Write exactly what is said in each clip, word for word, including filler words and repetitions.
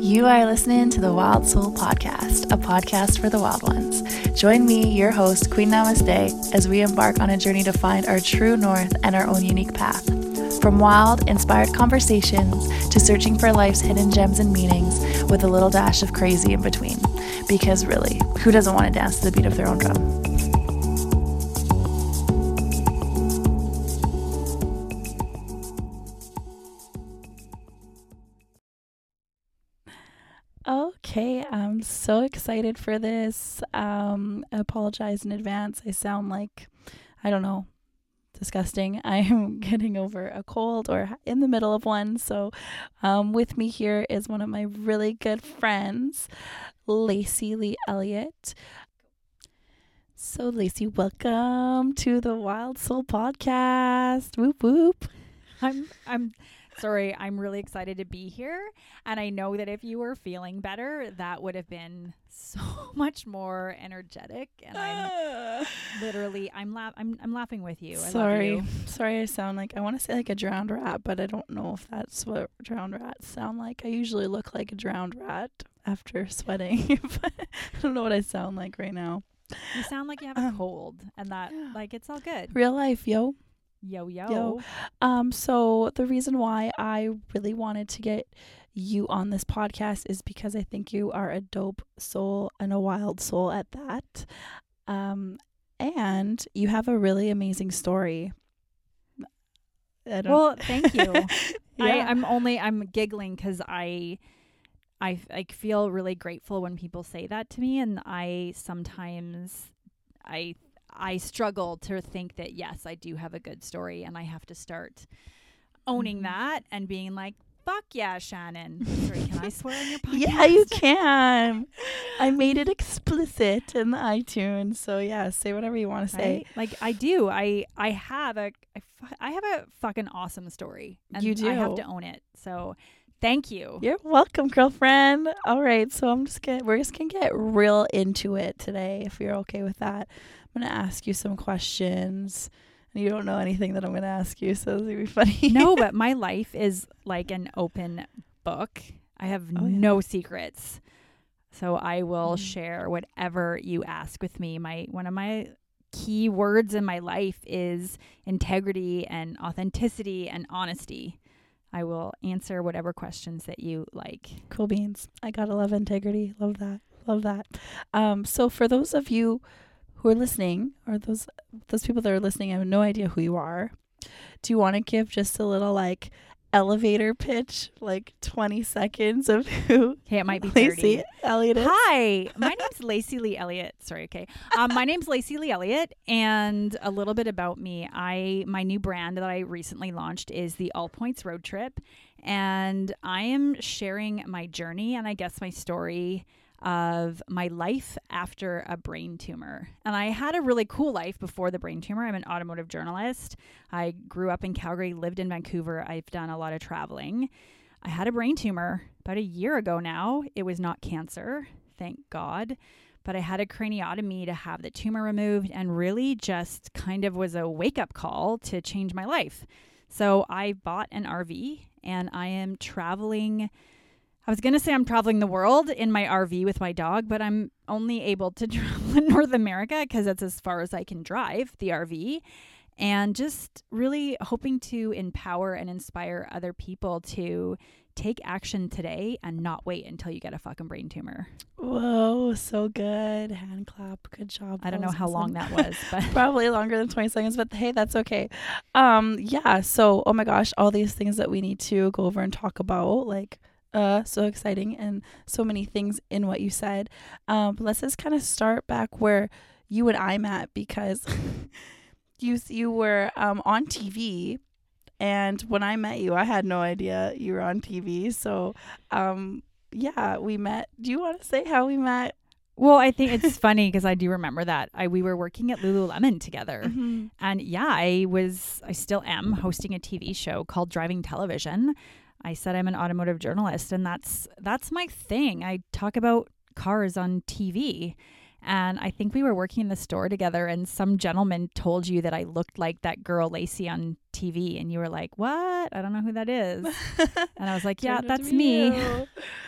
You are listening to the Wild Soul Podcast, a podcast for the wild ones. Join me, your host, Queen Namaste, as we embark on a journey to find our true north and our own unique path. From wild, inspired conversations to searching for life's hidden gems and meanings with a little dash of crazy in between. Because really, who doesn't want to dance to the beat of their own drum? Okay, I'm so excited for this. Um, I apologize in advance. I sound like, I don't know, disgusting. I am getting over a cold or in the middle of one. So um, with me here is one of my really good friends, Lacey Lee Elliott. So Lacey, welcome to the Wild Soul Podcast. Whoop whoop. I'm I'm sorry, I'm really excited to be here. And I know that if you were feeling better, that would have been so much more energetic. And I'm literally I'm laugh I'm I'm laughing with you. I Sorry. love you. Sorry I sound like I want to say like a drowned rat, but I don't know if that's what drowned rats sound like. I usually look like a drowned rat after sweating. But I don't know what I sound like right now. You sound like you have a um, cold and that like it's all good. Real life, yo. Yo, yo. Yo. Um, so the reason why I really wanted to get you on this podcast is because I think you are a dope soul and a wild soul at that. Um, and you have a really amazing story. I don't well, thank you. yeah. I, I'm only, I'm giggling because I, I, I feel really grateful when people say that to me. And I sometimes, I I struggle to think that, yes, I do have a good story and I have to start owning mm. that and being like, fuck yeah, Shannon. Sorry, can I swear on your podcast? Yeah, you can. I made it explicit in the iTunes. So yeah, say whatever you want to say. Right? Like I do. I, I have a, I, fu- I have a fucking awesome story. And you do. I have to own it. So thank you. You're welcome, girlfriend. All right. So I'm just going to, we're just going to get real into it today. If you're okay with that. I'm going to ask you some questions and you don't know anything that I'm going to ask you. So it's going to be funny. No, but my life is like an open book. I have oh, no yeah. secrets. So I will mm. share whatever you ask with me. My, one of my key words in my life is integrity and authenticity and honesty. I will answer whatever questions that you like. Cool beans. I gotta love integrity. Love that. Love that. Um, so for those of you who are listening, or those those people that are listening, I have no idea who you are. Do you want to give just a little like elevator pitch, like twenty seconds of who? Okay, it might be Lacey Elliott is? Hi, my name's Lacey Lee Elliott. Sorry, okay. Um, my name's Lacey Lee Elliott, and a little bit about me. I my new brand that I recently launched is the All Points Road Trip, and I am sharing my journey and I guess my story of my life after a brain tumor. And I had a really cool life before the brain tumor. I'm an automotive journalist. I grew up in Calgary, lived in Vancouver. I've done a lot of traveling. I had a brain tumor about a year ago now. It was not cancer, thank God. But I had a craniotomy to have the tumor removed and really just kind of was a wake-up call to change my life. So I bought an R V and I am traveling. I was going to say I'm traveling the world in my R V with my dog, but I'm only able to travel in North America because that's as far as I can drive the R V. And just really hoping to empower and inspire other people to take action today and not wait until you get a fucking brain tumor. Whoa, so good. Hand clap. Good job. I don't know how long that was, but probably longer than twenty seconds, but hey, that's okay. Um, yeah. So, oh my gosh, all these things that we need to go over and talk about, like, Uh, so exciting and so many things in what you said. Um, but let's just kind of start back where you and I met because you you were um, on T V, and when I met you, I had no idea you were on T V. So, um, yeah, we met. Do you want to say how we met? Well, I think it's funny because I do remember that I we were working at Lululemon together, mm-hmm. and yeah, I was I still am hosting a T V show called Driving Television. I said I'm an automotive journalist, and that's that's my thing. I talk about cars on T V, and I think we were working in the store together, and some gentleman told you that I looked like that girl Lacey on T V, and you were like, "What? I don't know who that is." And I was like, "Yeah, that's me."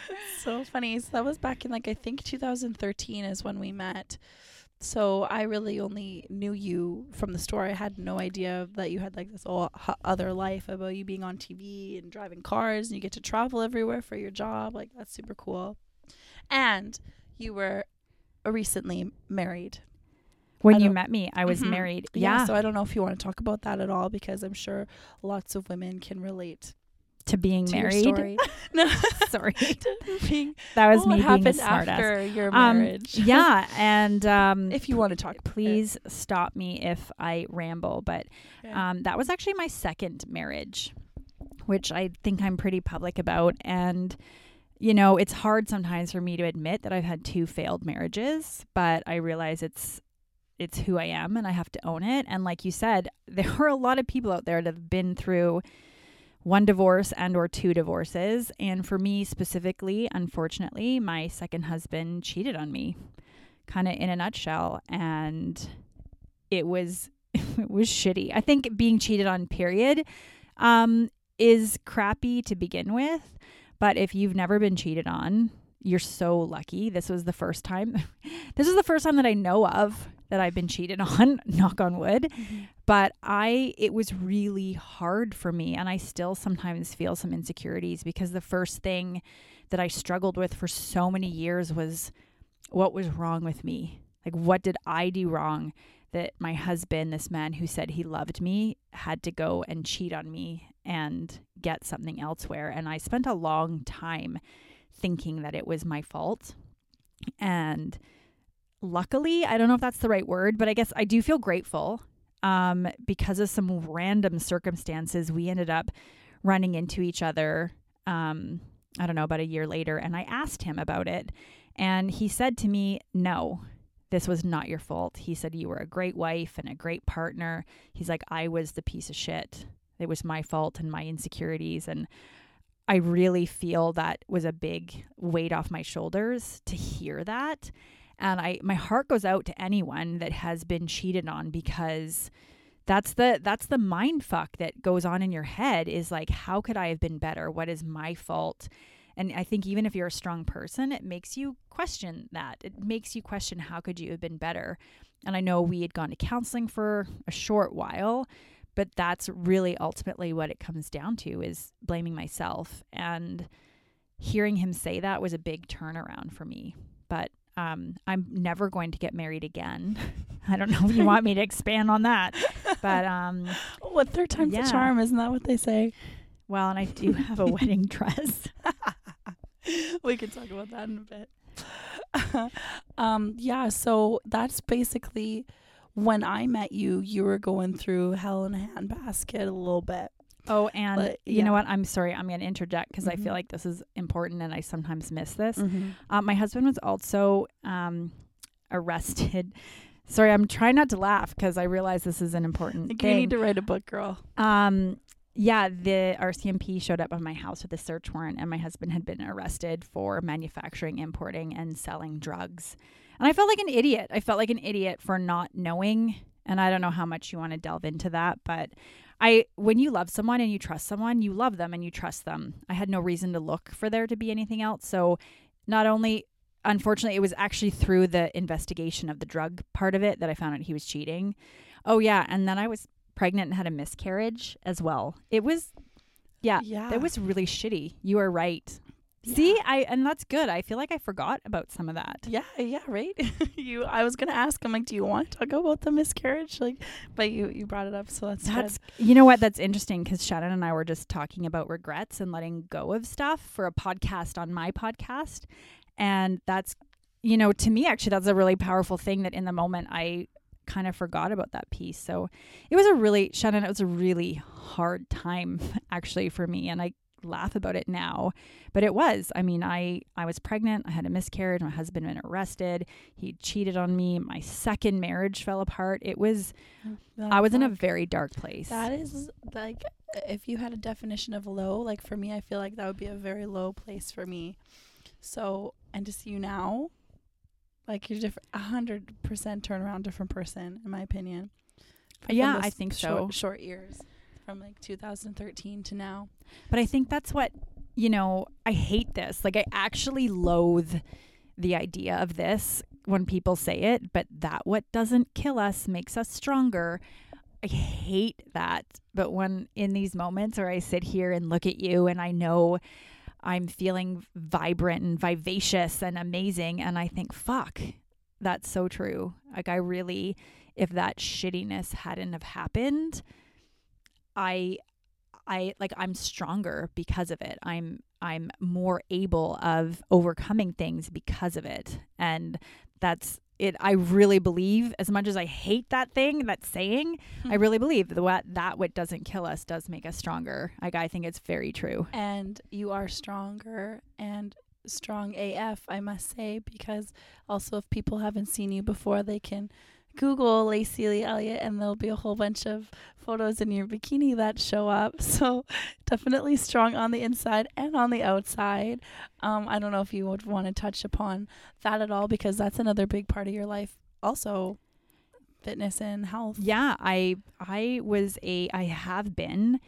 so funny. So that was back in like I think two thousand thirteen is when we met. So I really only knew you from the store. I had no idea that you had like this whole h- other life about you being on T V and driving cars and you get to travel everywhere for your job. Like that's super cool. And you were recently married. When you met me, I was Mhm. married. Yeah. Yeah. So I don't know if you want to talk about that at all because I'm sure lots of women can relate To being to your married. story. No, Sorry. to being, That was what me being a happened smartass. after your Um, marriage. yeah. And um, If you want to talk, about please stop me if I ramble. But it. Okay. um, that was actually my second marriage, which I think I'm pretty public about. And, you know, it's hard sometimes for me to admit that I've had two failed marriages, but I realize it's it's who I am and I have to own it. And like you said, there are a lot of people out there that have been through one divorce and or two divorces. And for me specifically, unfortunately, my second husband cheated on me, kind of in a nutshell. And it was, it was shitty. I think being cheated on, period, um, is crappy to begin with. But if you've never been cheated on, you're so lucky. This was the first time. This is the first time that I know of that I've been cheated on, knock on wood. Mm-hmm. But I, it was really hard for me. And I still sometimes feel some insecurities because the first thing that I struggled with for so many years was what was wrong with me? Like, what did I do wrong that my husband, this man who said he loved me, had to go and cheat on me and get something elsewhere? And I spent a long time thinking that it was my fault. And luckily, I don't know if that's the right word, but I guess I do feel grateful. Um, because of some random circumstances, we ended up running into each other, um, I don't know, about a year later. And I asked him about it. And he said to me, no, this was not your fault. He said, you were a great wife and a great partner. He's like, I was the piece of shit. It was my fault and my insecurities. And I really feel that was a big weight off my shoulders to hear that. And I, my heart goes out to anyone that has been cheated on, because that's the, that's the mind fuck that goes on in your head, is like, how could I have been better? What is my fault? And I think even if you're a strong person, it makes you question that. It makes you question, how could you have been better? And I know we had gone to counseling for a short while, but that's really ultimately what it comes down to, is blaming myself. And hearing him say that was a big turnaround for me. But um, I'm never going to get married again. I don't know if you want me to expand on that. But um, what third time's yeah. the charm? Isn't that what they say? Well, and I do have a wedding dress. We can talk about that in a bit. um, yeah, so that's basically when I met you, you were going through hell in a handbasket a little bit. Oh, and But, you yeah. know what? I'm sorry. I'm going to interject because Mhm. I feel like this is important and I sometimes miss this. Mm-hmm. Um, my husband was also um, arrested. Sorry, I'm trying not to laugh because I realize this is an important You thing. need to write a book, girl. Um, yeah, the R C M P showed up at my house with a search warrant, and my husband had been arrested for manufacturing, importing, and selling drugs. And I felt like an idiot. I felt like an idiot for not knowing. And I don't know how much you want to delve into that, but I, when you love someone and you trust someone, you love them and you trust them. I had no reason to look for there to be anything else. So not only, unfortunately, it was actually through the investigation of the drug part of it that I found out he was cheating. Oh yeah. And then I was pregnant and had a miscarriage as well. It was, yeah, Yeah. it was really shitty. You are right. Yeah. See, I, and that's good. I feel like I forgot about some of that. Yeah, yeah, right. you, I was gonna ask. I'm like, do you want to talk about the miscarriage? Like, but you, you brought it up, so that's That's, good. you know what? That's interesting because Shannon and I were just talking about regrets and letting go of stuff for a podcast on my podcast. And that's, you know, to me, actually, that's a really powerful thing that in the moment I kind of forgot about that piece. So it was a really, Shannon, it was a really hard time actually for me. And I laugh about it now, but it was, I mean, I, I was pregnant. I had a miscarriage. My husband had been arrested. He cheated on me. My second marriage fell apart. It was, That I was in a fuck. very dark place. That is like, if you had a definition of low, like for me, I feel like that would be a very low place for me. So, and to see you now, like you're different, a hundred percent turnaround, different person, in my opinion. From Yeah, those I think short, so. Short years from like two thousand thirteen to now. But I think that's what you know, I hate this. Like, I actually loathe the idea of this when people say it, but that what doesn't kill us makes us stronger. I hate that. But when in these moments where I sit here and look at you and I know I'm feeling vibrant and vivacious and amazing, and I think, fuck, that's so true. Like, I really, if that shittiness hadn't have happened, I, I like, I'm stronger because of it. I'm, I'm more able of overcoming things because of it. And that's it. I really believe, as much as I hate that thing, that saying, hmm. I really believe that what, that what doesn't kill us does make us stronger. Like, I think it's very true. And you are stronger and strong A F, I must say, because also if people haven't seen you before, they can Google Lacey Lee Elliott and there'll be a whole bunch of photos in your bikini that show up. So definitely strong on the inside and on the outside. Um, I don't know if you would want to touch upon that at all, because that's another big part of your life. Also, fitness and health. Yeah, I I was a I have been.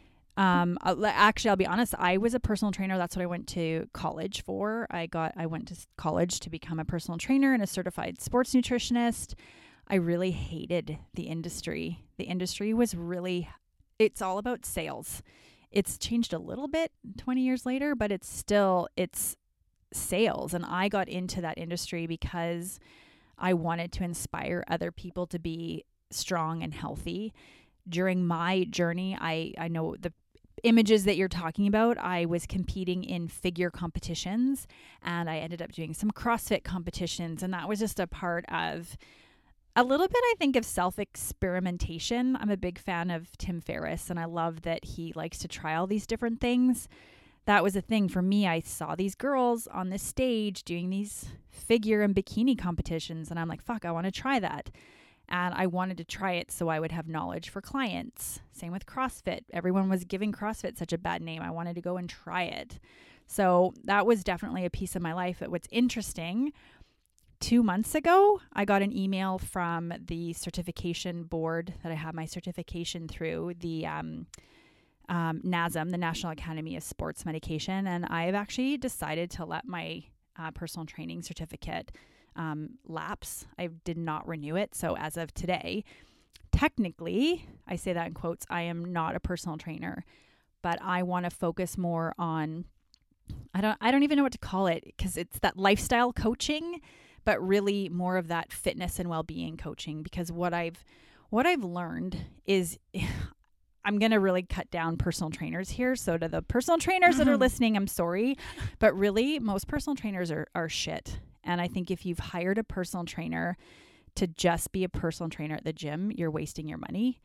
Um, actually, I'll be honest. I was a personal trainer. That's what I went to college for. I got I went to college to become a personal trainer and a certified sports nutritionist. I really hated the industry. The industry was really, it's all about sales. It's changed a little bit twenty years later, but it's still, it's sales. And I got into that industry because I wanted to inspire other people to be strong and healthy. During my journey, I, I know the images that you're talking about, I was competing in figure competitions, and I ended up doing some CrossFit competitions. And that was just a part of a little bit, I think, of self-experimentation. I'm a big fan of Tim Ferriss, and I love that he likes to try all these different things. That was a thing for me. I saw these girls on this stage doing these figure and bikini competitions, and I'm like, fuck, I want to try that. And I wanted to try it so I would have knowledge for clients. Same with CrossFit. Everyone was giving CrossFit such a bad name. I wanted to go and try it. So that was definitely a piece of my life. But what's interesting, two months ago, I got an email from the certification board that I have my certification through, the um, um, NASM, the National Academy of Sports Medication. And I've actually decided to let my uh, personal training certificate um, lapse. I did not renew it. So as of today, technically, I say that in quotes, I am not a personal trainer, but I want to focus more on, I don't, I don't even know what to call it, because it's that lifestyle coaching, but really more of that fitness and well-being coaching. Because what I've, what I've learned is I'm going to really cut down personal trainers here. So to the personal trainers mm-hmm. that are listening, I'm sorry, but really most personal trainers are, are shit. And I think if you've hired a personal trainer to just be a personal trainer at the gym, you're wasting your money,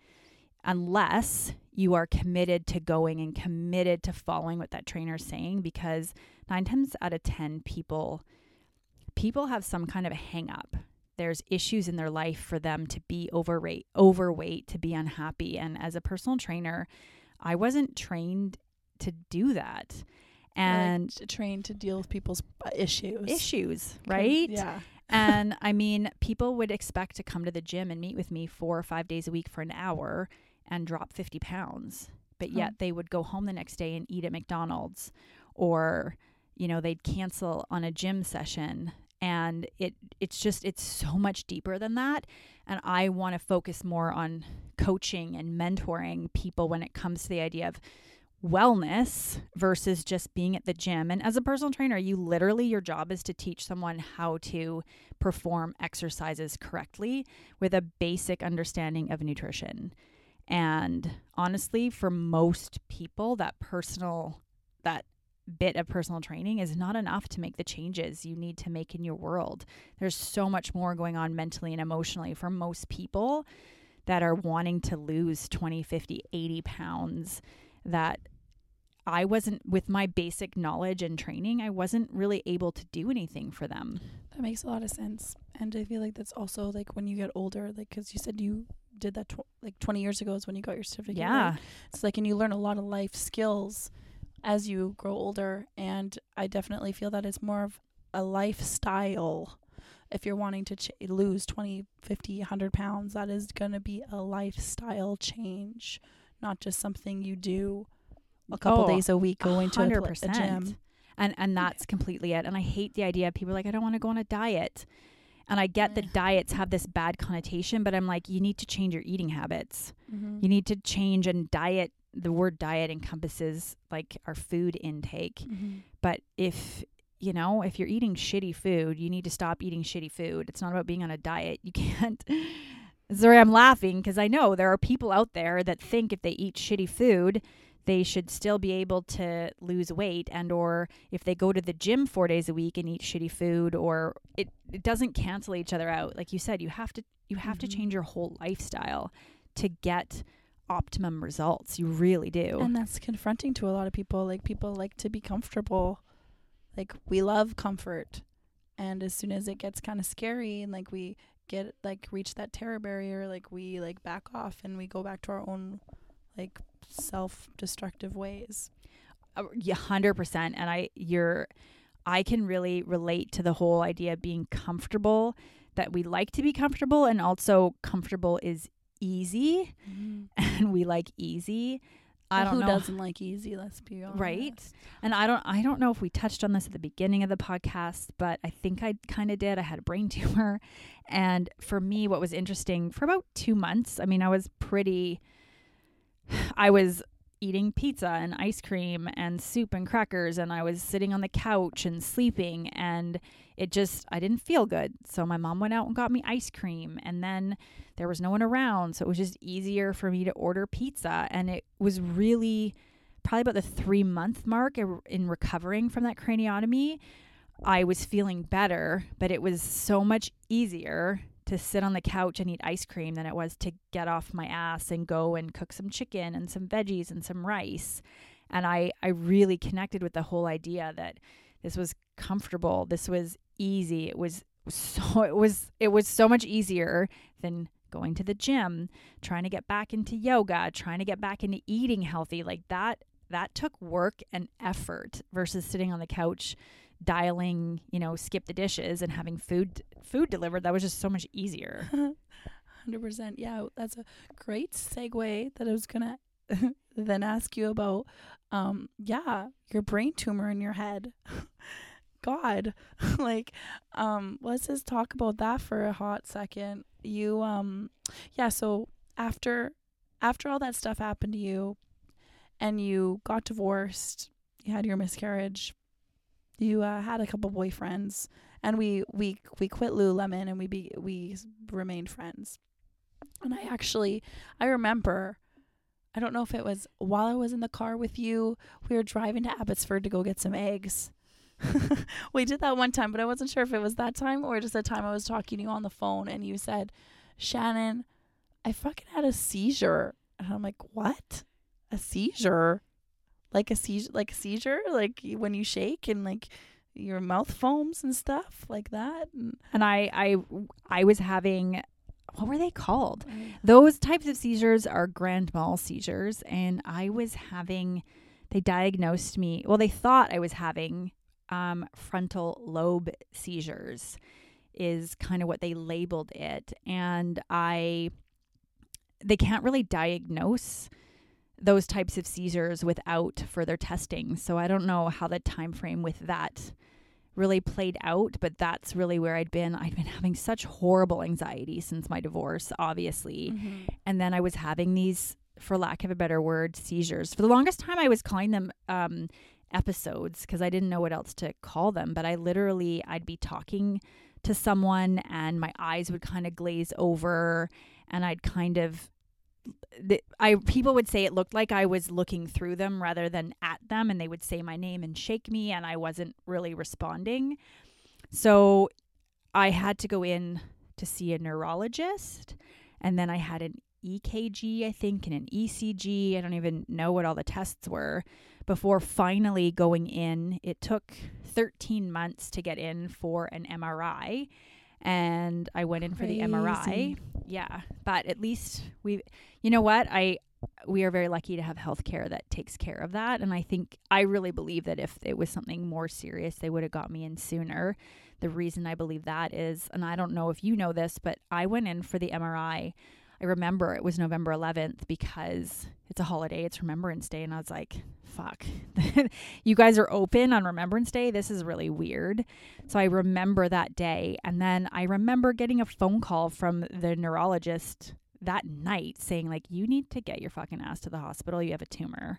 unless you are committed to going and committed to following what that trainer is saying. Because nine times out of ten people, people have some kind of a hang up. There's issues in their life for them to be overweight, overweight, to be unhappy. And as a personal trainer, I wasn't trained to do that. And like trained to deal with people's issues. Issues, right? Yeah. And I mean, people would expect to come to the gym and meet with me four or five days a week for an hour and drop fifty pounds. But yet oh. they would go home the next day and eat at McDonald's, or, you know, they'd cancel on a gym session. And it it's just, it's so much deeper than that. And I want to focus more on coaching and mentoring people when it comes to the idea of wellness versus just being at the gym. And as a personal trainer, you literally, your job is to teach someone how to perform exercises correctly with a basic understanding of nutrition. And honestly, for most people, that personal, that bit of personal training is not enough to make the changes you need to make in your world. There's so much more going on mentally and emotionally for most people that are wanting to lose twenty, fifty, eighty pounds, that I wasn't, with my basic knowledge and training, I wasn't really able to do anything for them. That makes a lot of sense. And I feel like that's also like when you get older, like, because you said you did that tw- like twenty years ago is when you got your certificate. Yeah. Right? It's like, and you learn a lot of life skills as you grow older. And I definitely feel that it's more of a lifestyle. If you're wanting to ch- lose twenty, fifty, one hundred pounds, that is going to be a lifestyle change, not just something you do a couple Oh, days a week going to a, pla- a one hundred percent. gym. And and that's completely it. And I hate the idea of people are like, I don't want to go on a diet. And I get that diets have this bad connotation, but I'm like, you need to change your eating habits. Mm-hmm. You need to change, and diet, the word diet encompasses like our food intake. Mm-hmm. But if, you know, if you're eating shitty food, you need to stop eating shitty food. It's not about being on a diet. You can't. Sorry, I'm laughing because I know there are people out there that think if they eat shitty food, they should still be able to lose weight, and or if they go to the gym four days a week and eat shitty food, or it, it doesn't cancel each other out. Like you said, you have to you have Mm-hmm. to change your whole lifestyle to get optimum results. You really do. And that's confronting to a lot of people. Like, people like to be comfortable. Like, we love comfort. And as soon as it gets kind of scary and like we get like reach that terror barrier, like we like back off and we go back to our own like self-destructive ways. Uh, yeah, one hundred percent. And I you're I can really relate to the whole idea of being comfortable, that we like to be comfortable, and also comfortable is easy, Mm-hmm. and we like easy. I don't Who know. doesn't like easy, let's be honest. Right. And I don't I don't know if we touched on this at the beginning of the podcast, but I think I kind of did. I had a brain tumor. And for me, what was interesting for about two months, I mean, I was pretty, I was eating pizza and ice cream and soup and crackers, and I was sitting on the couch and sleeping, and it just, I didn't feel good. So my mom went out and got me ice cream, and then there was no one around. So it was just easier for me to order pizza. And it was really probably about the three month mark in recovering from that craniotomy. I was feeling better, but it was so much easier to sit on the couch and eat ice cream than it was to get off my ass and go and cook some chicken and some veggies and some rice. And I, I really connected with the whole idea that this was comfortable. This was easy. It was so, it was, it was so much easier than going to the gym, trying to get back into yoga, trying to get back into eating healthy. Like that, that took work and effort versus sitting on the couch dialing, you know, skip the dishes and having food food delivered. That was just so much easier. one hundred percent. Yeah, that's a great segue that I was going to then ask you about. Um, yeah, your brain tumor in your head. God, like, um, let's just talk about that for a hot second. You, um, yeah, so after, after all that stuff happened to you and you got divorced, you had your miscarriage, you uh, had a couple boyfriends, and we, we, we quit Lululemon and we be, we remained friends. And I actually, I remember, I don't know if it was while I was in the car with you, we were driving to Abbotsford to go get some eggs. We did that one time, but I wasn't sure if it was that time or just the time I was talking to you on the phone and you said, Shannon, I fucking had a seizure. And I'm like, what? A seizure? Like a seizure, like a seizure? Like when you shake and like your mouth foams and stuff like that? And, And I, I, I was having, what were they called? Those types of seizures are grand mal seizures. And I was having, they diagnosed me, well, they thought I was having um, frontal lobe seizures is kind of what they labeled it. And I, they can't really diagnose those types of seizures without further testing. So I don't know how the time frame with that really played out, but that's really where I'd been. I'd been having such horrible anxiety since my divorce, obviously. Mm-hmm. And then I was having these, for lack of a better word, seizures. For the longest time, I was calling them um, episodes because I didn't know what else to call them. But I literally, I'd be talking to someone and my eyes would kind of glaze over and I'd kind of, the, I people would say it looked like I was looking through them rather than at them, and they would say my name and shake me and I wasn't really responding. So I had to go in to see a neurologist, and then I had an E K G, I think, and an E C G. I don't even know what all the tests were before finally going in. It took thirteen months to get in for an M R I. And I went in for the M R I. Crazy. Yeah. But at least we, you know what? I, we are very lucky to have healthcare that takes care of that. And I think, I really believe that if it was something more serious, they would have got me in sooner. The reason I believe that is, and I don't know if you know this, but I went in for the M R I. I remember it was November eleventh because it's a holiday. It's Remembrance Day. And I was like, fuck, you guys are open on Remembrance Day? This is really weird. So I remember that day. And then I remember getting a phone call from the neurologist that night saying, like, you need to get your fucking ass to the hospital. You have a tumor.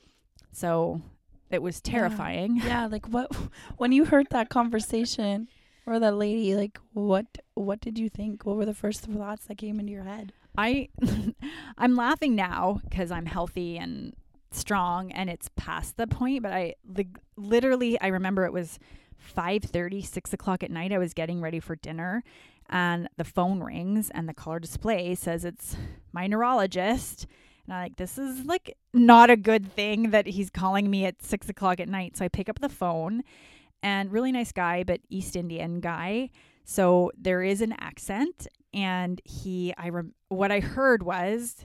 So it was terrifying. Yeah, yeah, like what, when you heard that conversation or that lady, like what, what did you think? What were the first thoughts that came into your head? I, I'm laughing now because I'm healthy and strong and it's past the point, but I like literally, I remember it was five thirty, six o'clock at night. I was getting ready for dinner and the phone rings and the caller display says it's my neurologist. And I'm like, this is like not a good thing that he's calling me at six o'clock at night. So I pick up the phone and really nice guy, but East Indian guy. So there is an accent and he, I, rem- what I heard was,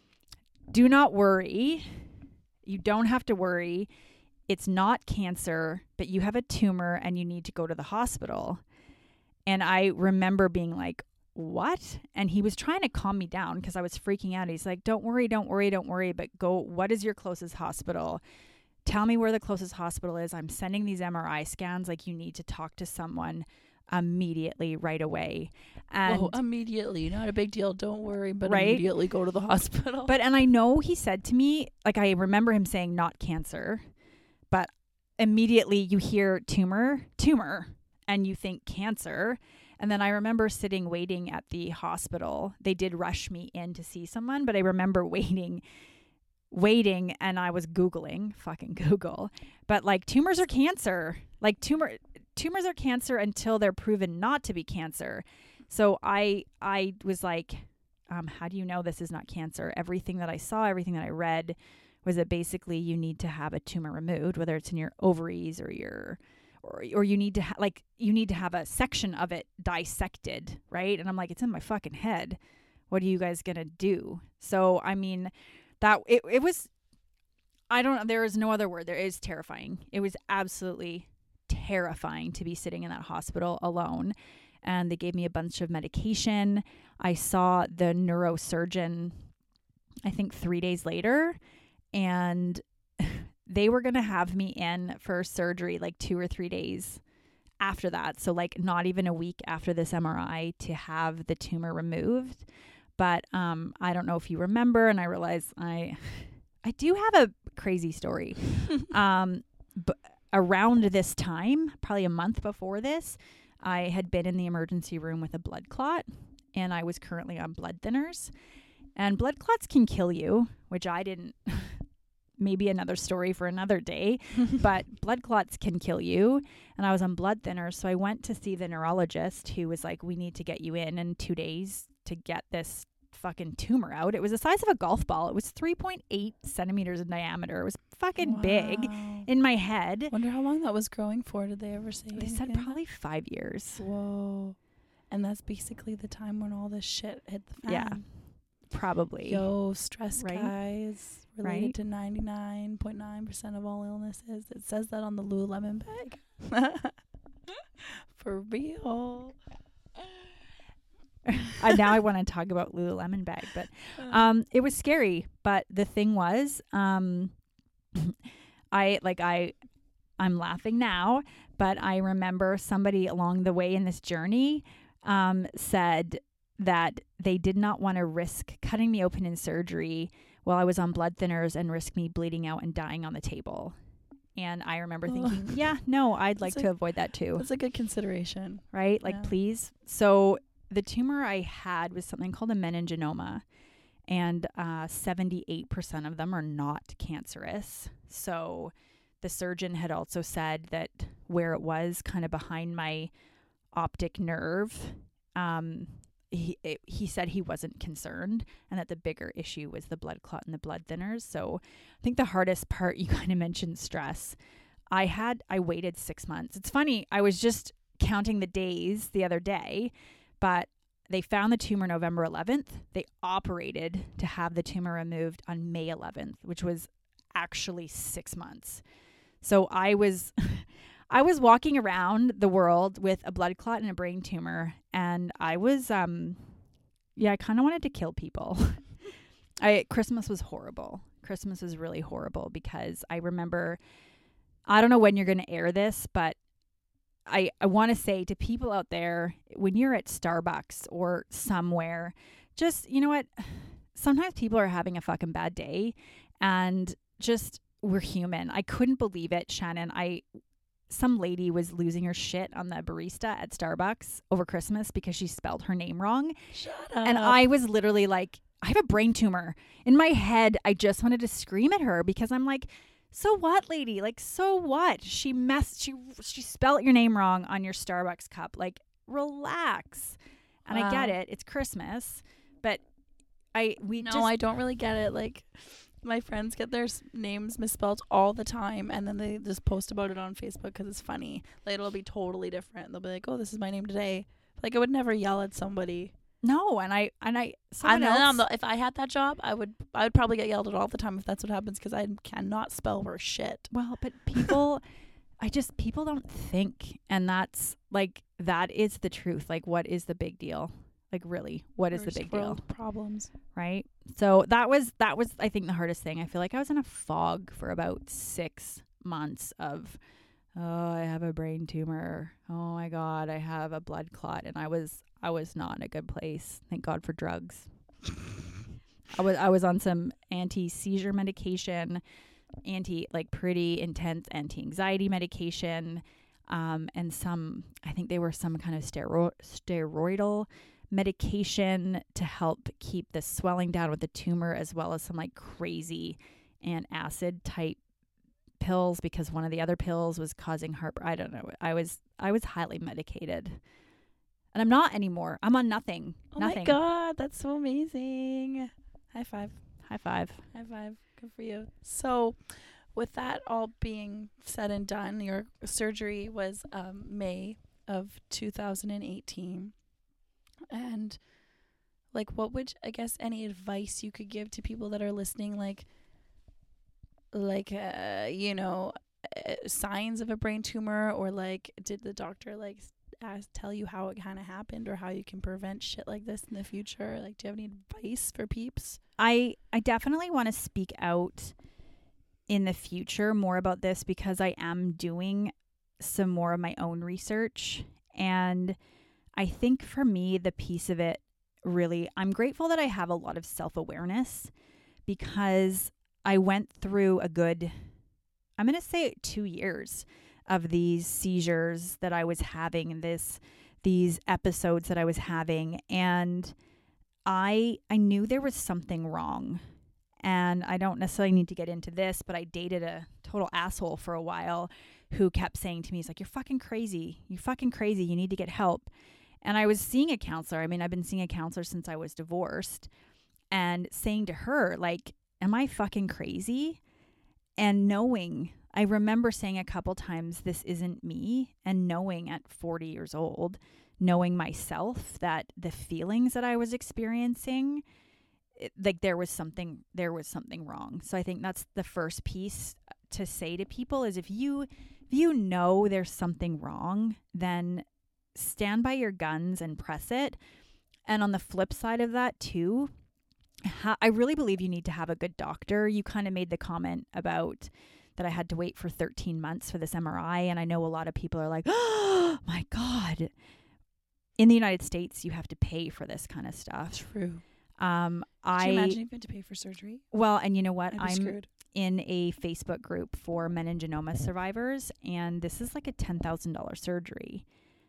do not worry. You don't have to worry. It's not cancer, but you have a tumor and you need to go to the hospital. And I remember being like, what? And he was trying to calm me down because I was freaking out. He's like, don't worry, don't worry, don't worry, but go, what is your closest hospital? Tell me where the closest hospital is. I'm sending these M R I scans. Like, you need to talk to someone immediately, right away. And oh, immediately, not a big deal. Don't worry, but right? immediately go to the hospital. But, and I know he said to me, like, I remember him saying not cancer, but immediately you hear tumor, tumor, and you think cancer. And then I remember sitting waiting at the hospital. They did rush me in to see someone, but I remember waiting, waiting, and I was Googling, fucking Google. But like, tumors are cancer. Like tumor, tumors are cancer until they're proven not to be cancer. So I, I was like, um, how do you know this is not cancer? Everything that I saw, everything that I read was that basically you need to have a tumor removed, whether it's in your ovaries or your Or, or you need to ha- like you need to have a section of it dissected, right? And I'm like, it's in my fucking head. What are you guys gonna do? So I mean, that it it was. I don't. There is no other word. There is terrifying. It was absolutely terrifying to be sitting in that hospital alone. And they gave me a bunch of medication. I saw the neurosurgeon, I think three days later, and they were going to have me in for surgery like two or three days after that. So like not even a week after this M R I to have the tumor removed. But um, I don't know if you remember, and I realize I I do have a crazy story. um, but around this time, probably a month before this, I had been in the emergency room with a blood clot, and I was currently on blood thinners. And blood clots can kill you, which I didn't... maybe another story for another day, but blood clots can kill you. And I was on blood thinners. So I went to see the neurologist who was like, we need to get you in in two days to get this fucking tumor out. It was the size of a golf ball. It was three point eight centimeters in diameter. It was fucking wow. big in my head. Wonder how long that was growing for. Did they ever say They anything? said probably five years. Whoa. And that's basically the time when all this shit hit the fan. Yeah. Probably. Yo, stress, right? guys. Related right? to ninety-nine point nine percent of all illnesses. It says that on the Lululemon bag. For real. uh, now I want to talk about Lululemon bag, but um, it was scary. But the thing was, um, I like I, I'm laughing now, but I remember somebody along the way in this journey um, said that they did not want to risk cutting me open in surgery while I was on blood thinners and risk me bleeding out and dying on the table. And I remember oh. thinking, yeah, no, I'd like that's to a, avoid that too. That's a good consideration. Right? Like, yeah. please. So the tumor I had was something called a meningioma, and uh, seventy-eight percent of them are not cancerous. So the surgeon had also said that where it was kind of behind my optic nerve, um, He it, he said he wasn't concerned, and that the bigger issue was the blood clot and the blood thinners. So I think the hardest part, you kind of mentioned stress. I had, I waited six months. It's funny. I was just counting the days the other day, but they found the tumor November eleventh. They operated to have the tumor removed on May eleventh, which was actually six months. So I was... I was walking around the world with a blood clot and a brain tumor, and I was, um, yeah, I kind of wanted to kill people. I Christmas was horrible. Christmas was really horrible because I remember, I don't know when you're going to air this, but I, I want to say to people out there, when you're at Starbucks or somewhere, just, you know what? Sometimes people are having a fucking bad day, and just, we're human. I couldn't believe it, Shannon. I, some lady was losing her shit on the barista at Starbucks over Christmas because she spelled her name wrong. Shut up. And I was literally like, I have a brain tumor. In my head, I just wanted to scream at her because I'm like, so what, lady? Like, so what? She messed, she, she spelled your name wrong on your Starbucks cup. Like, relax. And Wow. I get it. It's Christmas. But I, we No, just. I don't really get it. Like, my friends get their s- names misspelled all the time, and then they just post about it on Facebook because it's funny. Like, it'll be totally different. They'll be like, oh, this is my name today. Like, I would never yell at somebody. No, and I, and I, someone And then on else. the, if I had that job, I would I would probably get yelled at all the time if that's what happens because I cannot spell for shit. Well, but people, I just, people don't think. And that's like, that is the truth. Like, what is the big deal? Like, really, what is the First big deal? world problems. Right? So that was, that was, I think, the hardest thing. I feel like I was in a fog for about six months of, oh, I have a brain tumor. Oh my God, I have a blood clot. And I was, I was not in a good place. Thank God for drugs. I was, I was on some anti-seizure medication, anti, like pretty intense anti-anxiety medication, um, and some, I think they were some kind of stero- steroidal medication to help keep the swelling down with the tumor, as well as some like crazy antacid type pills because one of the other pills was causing heart. I don't know. I was I was highly medicated, and I'm not anymore. I'm on nothing. Oh nothing. my God, that's so amazing. High five. High five. High five. Good for you. So, with that all being said and done, your surgery was um, May of two thousand eighteen. And, like, what would, I guess, any advice you could give to people that are listening, like, like, uh, you know, uh, signs of a brain tumor, or, like, did the doctor, like, ask, tell you how it kind of happened or how you can prevent shit like this in the future? Like, do you have any advice for peeps? I I definitely want to speak out in the future more about this because I am doing some more of my own research. And I think for me, the piece of it really, I'm grateful that I have a lot of self-awareness because I went through a good, I'm going to say two years of these seizures that I was having, this, these episodes that I was having. And I, I knew there was something wrong. And I don't necessarily need to get into this, but I dated a total asshole for a while who kept saying to me, he's like, you're fucking crazy. You're fucking crazy. You need to get help. And I was seeing a counselor. I mean, I've been seeing a counselor since I was divorced, and saying to her, like, am I fucking crazy? And knowing, I remember saying a couple times, this isn't me. And knowing at forty years old, knowing myself that the feelings that I was experiencing, it, like there was something, there was something wrong. So I think that's the first piece to say to people is if you, if you know there's something wrong, then stand by your guns and press it. And on the flip side of that too, ha- I really believe you need to have a good doctor. You kind of made the comment about that I had to wait for thirteen months for this M R I. And I know a lot of people are like, oh my God. In the United States, you have to pay for this kind of stuff. True. Um, Could I you imagine if you had to pay for surgery? well, and you know what? I'd be I'm screwed. in a Facebook group for meningioma survivors, and this is like a ten thousand dollars surgery,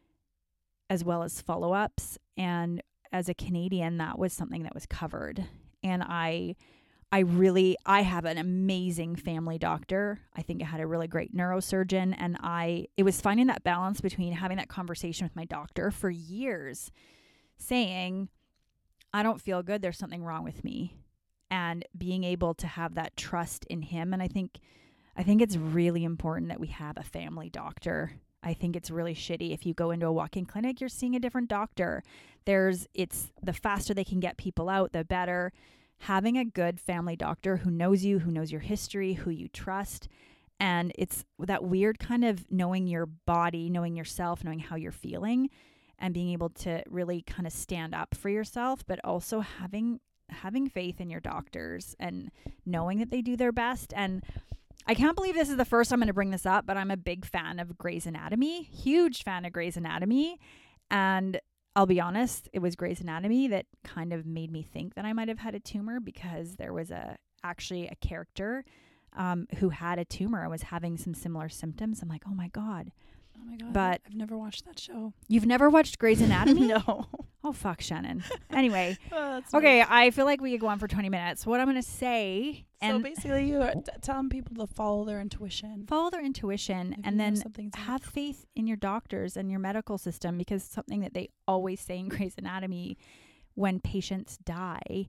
as well as follow-ups. And as a Canadian, that was something that was covered. And I, I really, I have an amazing family doctor. I think I had a really great neurosurgeon, and I, it was finding that balance between having that conversation with my doctor for years, saying, I don't feel good. There's something wrong with me. And being able to have that trust in him. And I think, I think it's really important that we have a family doctor. I think it's really shitty if you go into a walk-in clinic, you're seeing a different doctor. There's, it's the faster they can get people out, the better. Having a good family doctor who knows you, who knows your history, who you trust. And it's that weird kind of knowing your body, knowing yourself, knowing how you're feeling. and being able to really kind of stand up for yourself, but also having having faith in your doctors and knowing that they do their best. And I can't believe this is the first I'm going to bring this up, but I'm a big fan of Grey's Anatomy, huge fan of Grey's Anatomy. And I'll be honest, it was Grey's Anatomy that kind of made me think that I might have had a tumor, because there was a actually a character um, who had a tumor and was having some similar symptoms. I'm like, oh my God. Oh my God. But I've never watched that show. You've never watched Grey's Anatomy? No. Oh, fuck, Shannon. Anyway. Oh, that's okay, nice. I feel like we could go on for twenty minutes. What I'm going to say. So and basically, you are t- telling people to follow their intuition. Follow their intuition, If and you know then something's have faith in your doctors and your medical system, because something that they always say in Grey's Anatomy when patients die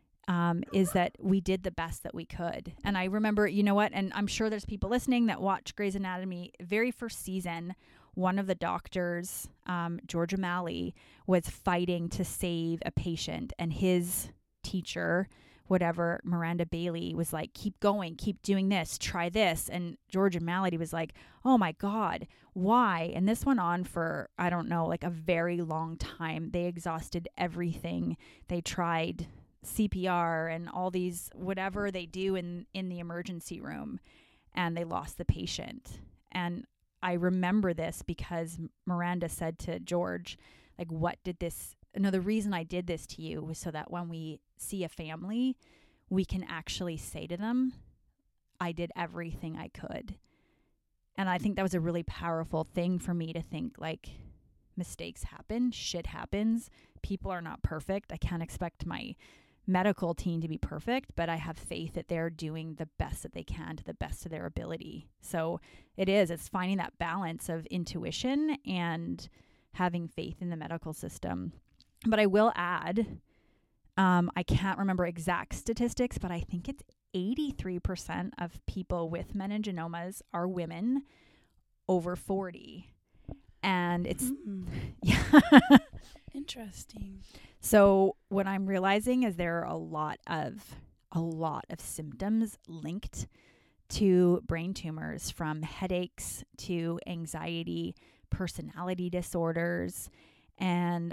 um, is that we did the best that we could. And I remember, you know what, and I'm sure there's people listening that watch Grey's Anatomy, very first season, one of the doctors, um, George O'Malley, was fighting to save a patient, and his teacher, whatever, Miranda Bailey, was like, keep going, keep doing this, try this. And George O'Malley was like, oh my God, why? And this went on for, I don't know, like a very long time. They exhausted everything. They tried C P R and all these, whatever they do in, in the emergency room, and they lost the patient. And I remember this because Miranda said to George, like, what did this, no, the reason I did this to you was so that when we see a family, we can actually say to them, I did everything I could. And I think that was a really powerful thing for me to think, like, mistakes happen, shit happens, people are not perfect. I can't expect my medical team to be perfect, but I have faith that they're doing the best that they can to the best of their ability. So it is, it's finding that balance of intuition and having faith in the medical system. But I will add, um, I can't remember exact statistics, but I think it's eighty-three percent of people with meningiomas are women over forty. And it's, Mm. yeah. Interesting. So what I'm realizing is there are a lot of a lot of symptoms linked to brain tumors, from headaches to anxiety, personality disorders. And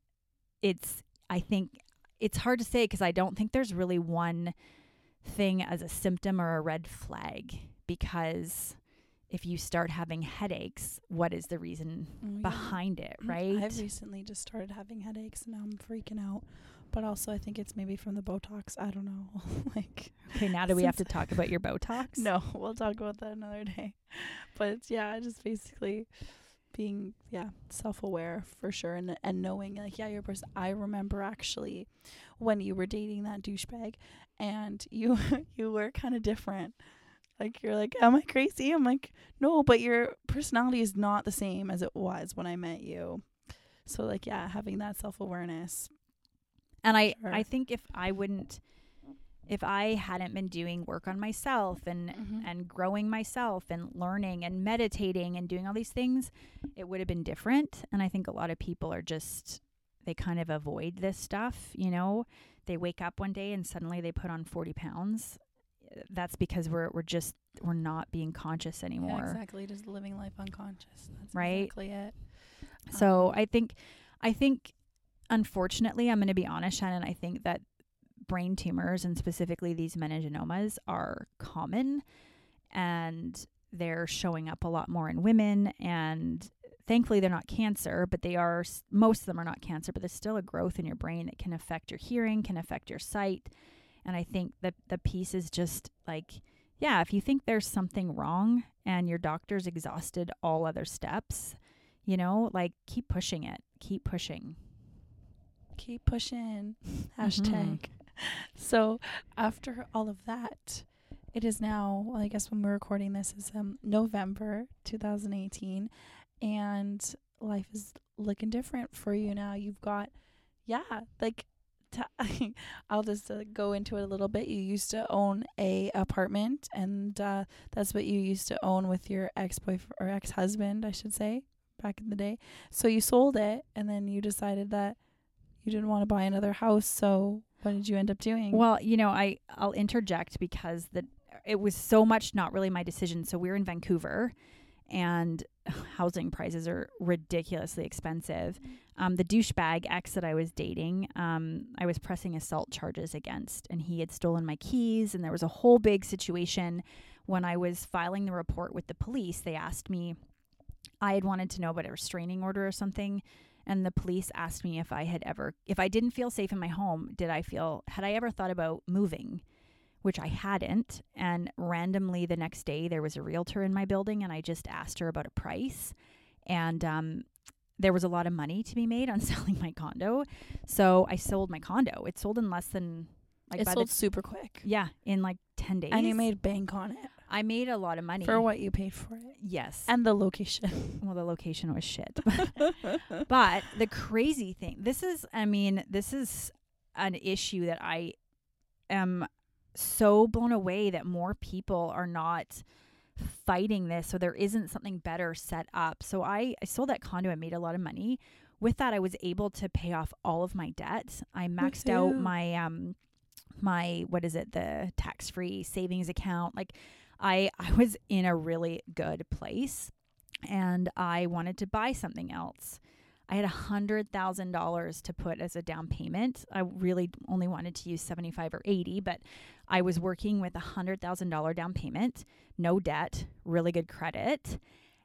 it's, I think it's hard to say because I don't think there's really one thing as a symptom or a red flag, because if you start having headaches, what is the reason Oh, yeah. behind it, right? I've recently just started having headaches and now I'm freaking out. But also I think it's maybe from the Botox. I don't know. like Okay, now do we have to since- talk about your Botox? No, we'll talk about that another day. But it's, yeah, just basically being, yeah, self-aware for sure. And and knowing, like, yeah, your person. I remember actually when you were dating that douchebag and you you were kind of different. Like, you're like, am I crazy? I'm like, no, but your personality is not the same as it was when I met you. So, like, yeah, having that self-awareness. And I, Sure. I think if I wouldn't, if I hadn't been doing work on myself and, Mhm. and growing myself and learning and meditating and doing all these things, it would have been different. And I think a lot of people are just, they kind of avoid this stuff, you know? They wake up one day and suddenly they put on forty pounds. That's because we're we're just, we're not being conscious anymore. Yeah, exactly. Just living life unconscious. That's Right? exactly it. So Um, I think, I think, unfortunately, I'm going to be honest, Shannon, I think that brain tumors, and specifically these meningiomas, are common, and they're showing up a lot more in women. And thankfully, they're not cancer, but they are, most of them are not cancer, but there's still a growth in your brain that can affect your hearing, can affect your sight. And I think that the piece is just like, yeah, if you think there's something wrong and your doctor's exhausted all other steps, you know, like, keep pushing it, keep pushing. keep pushing. Hashtag. So after all of that, it is now, well, I guess when we're recording this is um November two thousand eighteen, and life is looking different for you now. You've got, yeah, like, t- I'll just uh, go into it a little bit. You used to own a apartment, and uh, that's what you used to own with your ex-boyfriend or ex-husband, I should say, back in the day. So you sold it, and then you decided that you didn't want to buy another house. So what did you end up doing? Well, you know, I, I'll interject because the it was so much not really my decision. So we're in Vancouver, and housing prices are ridiculously expensive. Um, the douchebag ex that I was dating, um, I was pressing assault charges against, and he had stolen my keys, and there was a whole big situation. When I was filing the report with the police, they asked me, I had wanted to know about a restraining order or something, and the police asked me if I had ever, if I didn't feel safe in my home, did I feel, had I ever thought about moving? Which I hadn't. And randomly the next day there was a realtor in my building, and I just asked her about a price. And um, there was a lot of money to be made on selling my condo. So I sold my condo. It sold in less than like it by sold the, super quick. Yeah, in like ten days. And you made bank on it. I made a lot of money. For what you paid for it. Yes. And the location. Well, the location was shit. But the crazy thing, this is, I mean, this is an issue that I am so blown away that more people are not fighting this, so there isn't something better set up. So I, I sold that condo and made a lot of money. With that, I was able to pay off all of my debt. I maxed Woohoo. out my um my what is it, the tax-free savings account. Like I I was in a really good place, and I wanted to buy something else. I had a hundred thousand dollars to put as a down payment. I really only wanted to use seventy-five or eighty, but I was working with a hundred thousand dollar down payment, no debt, really good credit.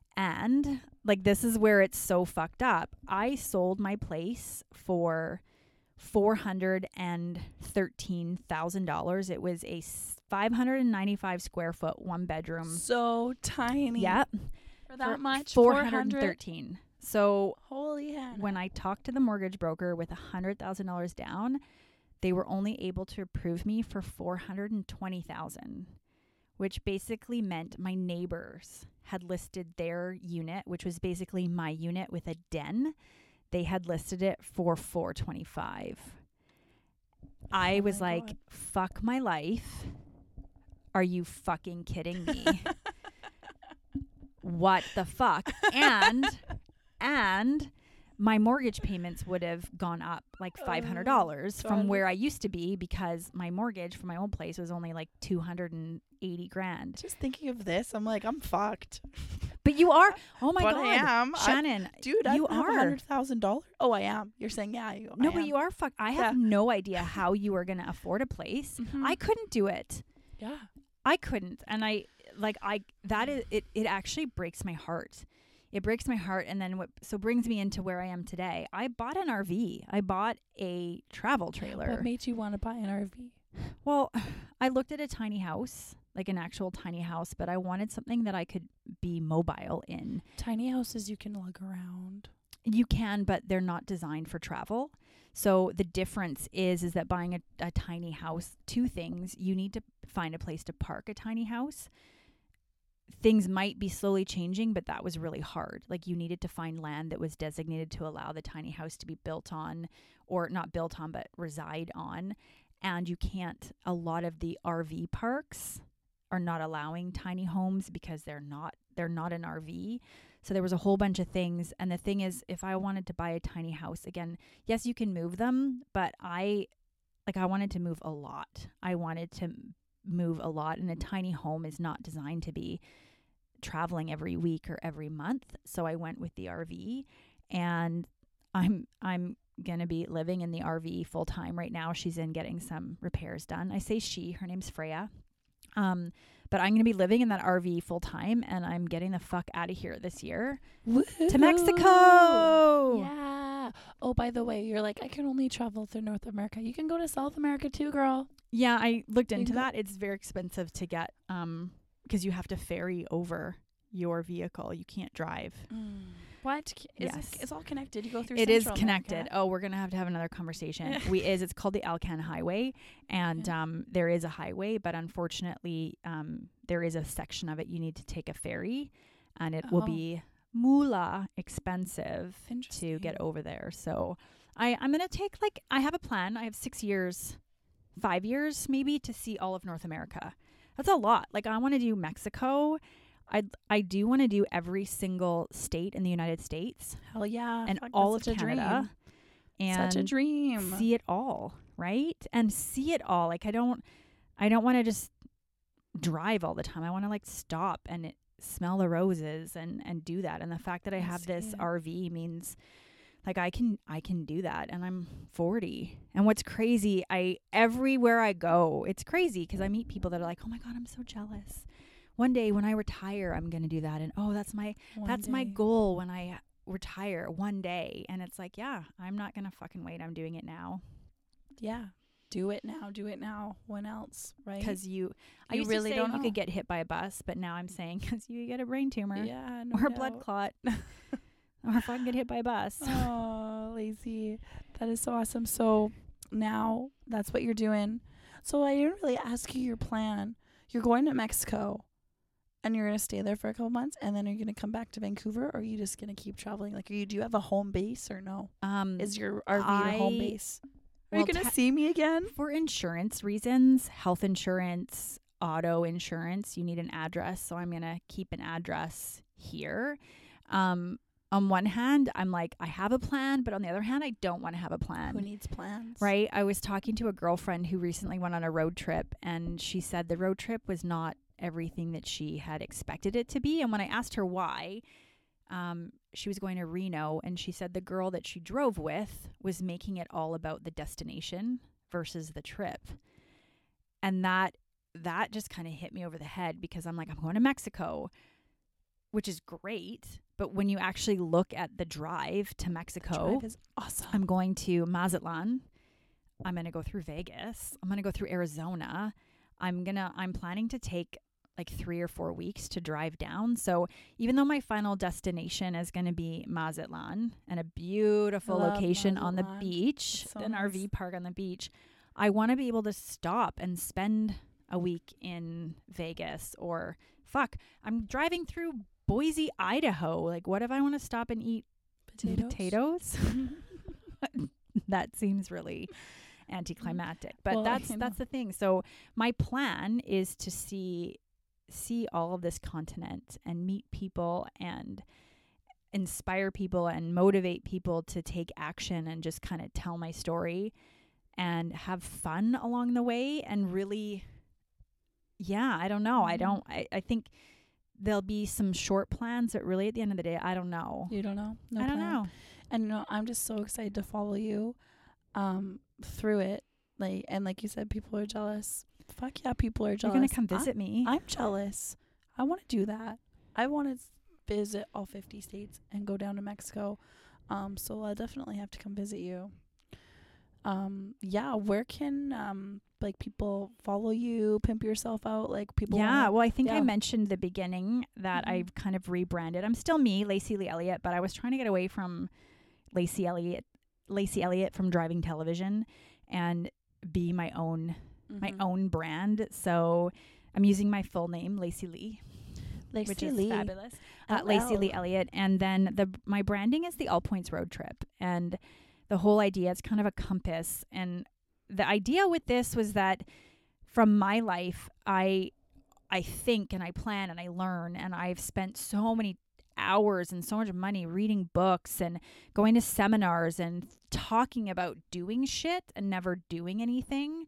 And like, this is where it's so fucked up. I sold my place for four hundred thirteen thousand dollars. It was a five hundred ninety-five square foot, one bedroom. So tiny. Yep. For that for much? four hundred thirteen. So holy hell. when I talked to the mortgage broker with one hundred thousand dollars down, they were only able to approve me for four hundred twenty thousand dollars, which basically meant my neighbors had listed their unit, which was basically my unit with a den. They had listed it for four twenty-five. I Oh was my like, God. fuck my life. Are you fucking kidding me? What the fuck? And and my mortgage payments would have gone up like five hundred dollars Oh, from God. where I used to be, because my mortgage for my old place was only like two hundred eighty grand. Just thinking of this, I'm like, I'm fucked. But you are, oh my But God, I am. I- Shannon, Dude, I you don't have are. one hundred thousand dollars. Oh, I am. You're saying, yeah. You, No, I but am. you are fucked. I have Yeah. no idea how you are going to afford a place. Mhm. I couldn't do it. Yeah. I couldn't. And I, like, I, that is, it, it actually breaks my heart. It breaks my heart. And then what, so brings me into where I am today. I bought an R V. I bought a travel trailer. What made you want to buy an R V? Well, I looked at a tiny house, like an actual tiny house, but I wanted something that I could be mobile in. Tiny houses you can lug around. You can, but they're not designed for travel. So the difference is, is that buying a, a tiny house, two things, you need to find a place to park a tiny house. Things might be slowly changing, but that was really hard. Like, you needed to find land that was designated to allow the tiny house to be built on, or not built on, but reside on. And you can't, a lot of the R V parks are not allowing tiny homes because they're not, they're not an R V. So there was a whole bunch of things. And the thing is, if I wanted to buy a tiny house, again, yes, you can move them, but I, like, I wanted to move a lot. I wanted to move a lot, and a tiny home is not designed to be traveling every week or every month. So I went with the R V, and I'm, I'm going to be living in the R V full time right now. She's in getting some repairs done. I say she, her name's Freya. Um, but I'm going to be living in that R V full time, and I'm getting the fuck out of here this year to Mexico. Yeah. Oh, by the way, you're like, I can only travel through North America. You can go to South America too, girl. Yeah, I looked You into can go- that. It's very expensive to get, um, because you have to ferry over your vehicle. You can't drive. What? It's, Yes. it's all connected. You go through It is Central connected. America. Oh, we're gonna have to have another conversation. we is it's called the Alcan Highway, and Yeah. um, there is a highway, but unfortunately, um, there is a section of it you need to take a ferry, and it will Oh. be moolah expensive to Interesting. get over there. So, I I'm gonna take, like, I have a plan. I have six years, five years maybe, to see all of North America. That's a lot. Like, I want to do Mexico. I I do want to do every single state in the United States Hell yeah. and Fuck, all of that's such a Canada, dream. and Such a dream. see it all, right? And see it all. Like, I don't, I don't want to just drive all the time. I want to, like, stop and it, smell the roses and and do that. And the fact that I have this Yes, yeah. R V means like I can I can do that, and I'm forty. And what's crazy, I everywhere I go, it's crazy because I meet people that are like, "Oh my god, I'm so jealous. One day when I retire, I'm going to do that." And oh, that's my One that's my day. goal when I retire one day. And it's like, yeah, I'm not going to fucking wait. I'm doing it now. Yeah. Do it now. Do it now. When else, right? Because you, I You used really to say don't you know. could get hit by a bus, but now I'm saying because you get a brain tumor Yeah, no or a blood doubt. clot or if I can get hit by a bus. Oh, Lacey. That is so awesome. So now that's what you're doing. So I didn't really ask you your plan. You're going to Mexico and you're going to stay there for a couple months and then you're going to come back to Vancouver, or are you just going to keep traveling? Like, are you, do you have a home base or no? Um, Is your R V your home I- base? Are well, you going to te- see me again? For insurance reasons, health insurance, auto insurance, you need an address. So I'm going to keep an address here. Um, on one hand, I'm like, I have a plan, but on the other hand, I don't want to have a plan. Who needs plans? Right? I was talking to a girlfriend who recently went on a road trip, and she said the road trip was not everything that she had expected it to be. And when I asked her why, um, she was going to Reno, and she said the girl that she drove with was making it all about the destination versus the trip. And that that just kind of hit me over the head because I'm like, I'm going to Mexico, which is great. But when you actually look at the drive to Mexico, Drive is awesome. I'm going to Mazatlan. I'm going to go through Vegas. I'm going to go through Arizona. I'm going to, I'm planning to take like three or four weeks to drive down. So even though my final destination is going to be Mazatlan and a beautiful Love location on the Mazatlan. beach, It's so an nice. R V park on the beach, I want to be able to stop and spend a week in Vegas, or fuck, I'm driving through Boise, Idaho. Like, what if I want to stop and eat Potatoes. potatoes? That seems really anticlimactic, but Well, that's I know. that's the thing. So my plan is to see see all of this continent and meet people and inspire people and motivate people to take action and just kind of tell my story and have fun along the way. And really, yeah, I don't know. I Mhm. don't, I, I think there'll be some short plans, but really at the end of the day, I don't know. You don't know? No I don't plan. know. And you know, I'm just so excited to follow you um through it. Like, and like you said, people are jealous. Fuck yeah, people are You're jealous. going to come I- visit me. I'm jealous. I want to do that. I want to visit all fifty states and go down to Mexico. Um, so I'll definitely have to come visit you. Um, yeah, where can um like people follow you, pimp yourself out? Like people. Yeah, wanna, well, I think I yeah. mentioned the beginning that Mhm. I've kind of rebranded. I'm still me, Lacey Lee Elliott, but I was trying to get away from Lacey Elliott, Lacey Elliott from driving television, and be my own my Mhm. own brand. So I'm using my full name, Lacey Lee, Lacey which is Lee. fabulous. Uh, L Lacey L. Lee Elliott, and then the my branding is the All Points Road Trip, and the whole idea is kind of a compass. And the idea with this was that from my life, I I think and I plan and I learn, and I've spent so many hours and so much money reading books and going to seminars and talking about doing shit and never doing anything.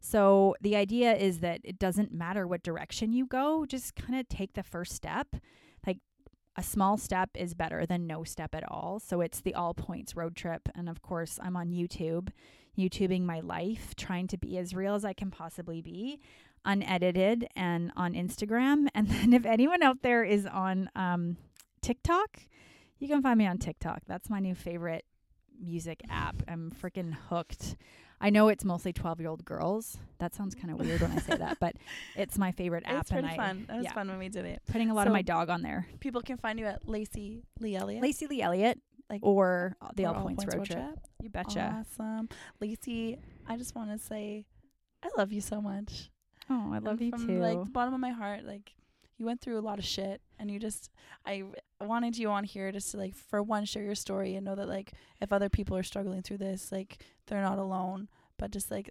So the idea is that it doesn't matter what direction you go, just kind of take the first step. Like, a small step is better than no step at all. So it's the All Points Road Trip. And of course, I'm on YouTube, YouTubing my life, trying to be as real as I can possibly be, unedited, and on Instagram. And then if anyone out there is on um, TikTok, you can find me on TikTok. That's my new favorite music app. I'm freaking hooked. I know it's mostly twelve-year-old girls. That sounds kind of weird when I say that, but it's my favorite app. It's pretty and I, fun. It was yeah. fun when we did it. Putting a lot of So- my dog on there. People can find you at Lacey Lee Elliott. Lacey Lee Elliott, Like, or the or All Points Road Trip. You betcha. Awesome. Lacey, I just want to say I love you so much. Oh, I love And you from, too. like, the bottom of my heart, like, you went through a lot of shit, and you just, I r- wanted you on here just to, like, for one, share your story and know that, like, if other people are struggling through this, like, they're not alone. But just, like,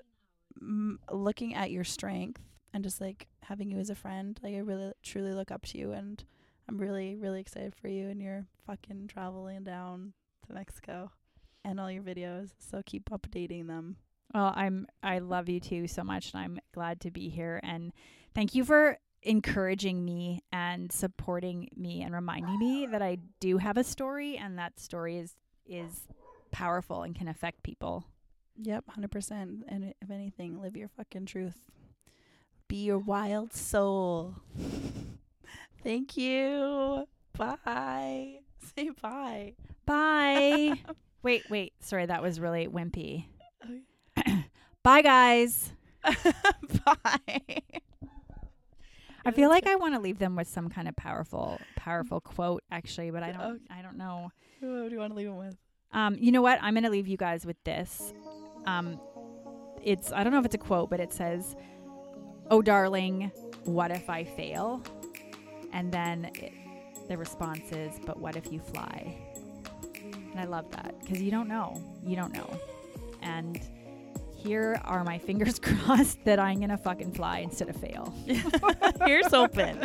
m- looking at your strength and just, like, having you as a friend, like, I really, truly look up to you, and I'm really, really excited for you and your fucking traveling down to Mexico and all your videos. So keep updating them. Well, I'm I love you too so much, and I'm glad to be here. And thank you for encouraging me and supporting me and reminding me that I do have a story, and that story is is powerful and can affect people. Yep, one hundred percent. And if anything, live your fucking truth. Be your wild soul. Thank you. Bye. Say bye. Bye. wait, wait. Sorry, that was really wimpy. Okay. Bye, guys. Bye. I feel like I want to leave them with some kind of powerful, powerful quote, actually, but I don't. Okay. I don't know. What do you want to leave them with? Um, you know what? I'm going to leave you guys with this. Um, it's I don't know if it's a quote, but it says, "Oh, darling, what if I fail?" And then it, the response is, "But what if you fly?" And I love that because you don't know. You don't know. And here are my fingers crossed that I'm going to fucking fly instead of fail. Here's open.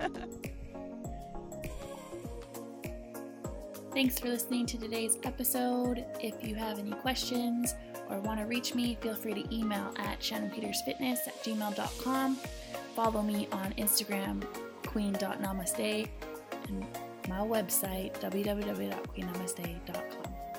Thanks for listening to today's episode. If you have any questions or want to reach me, feel free to email at shannon peters fitness at gmail dot com. Follow me on Instagram, queen dot namaste, and my website, w w w dot queen namaste dot com.